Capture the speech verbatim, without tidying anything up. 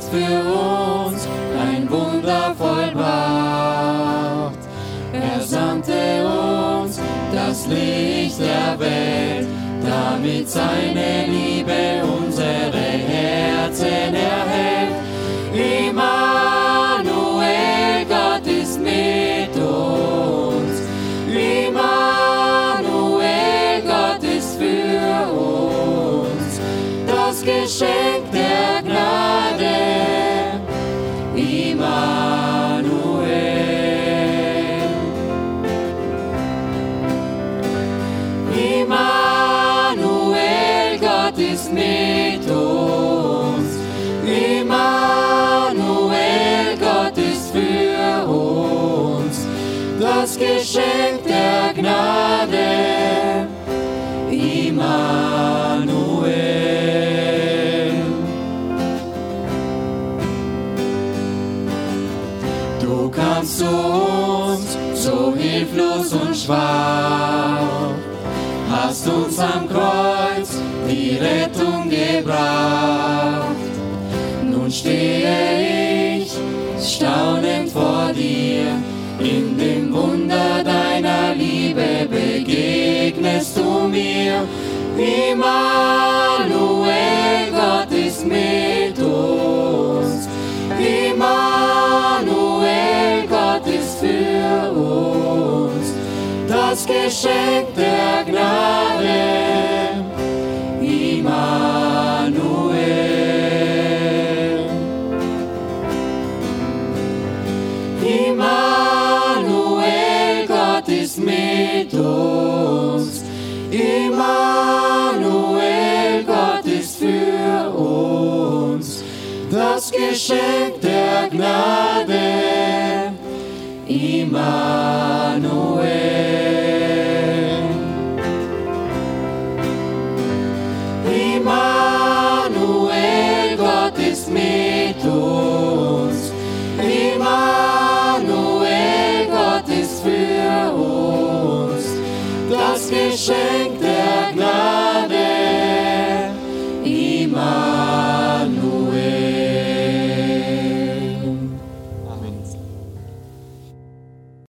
für uns ein Wunder vollbracht. Er sandte uns das Licht der Welt, damit seine Liebe unsere Herzen erhält. Immanuel, Gott ist mit uns. Immanuel, Gott ist für uns. Das Geschenk der Gnade. Immanuel. Immanuel, Gott ist mit uns. Immanuel, Gott ist für uns. Das Geschenk der Gnade. Immanuel. Du kamst zu uns, so hilflos und schwach, hast uns am Kreuz die Rettung gebracht. Nun stehe ich staunend vor dir, in dem Wunder deiner Liebe begegnest du mir. Immanuel, Gott ist mit uns. Immanuel, Gott ist für uns. Das Geschenk der Gnade. Immanuel. Immanuel, Gott ist mit uns. Immanuel, Gott ist für uns. Das Geschenk der Gnade. Immanuel.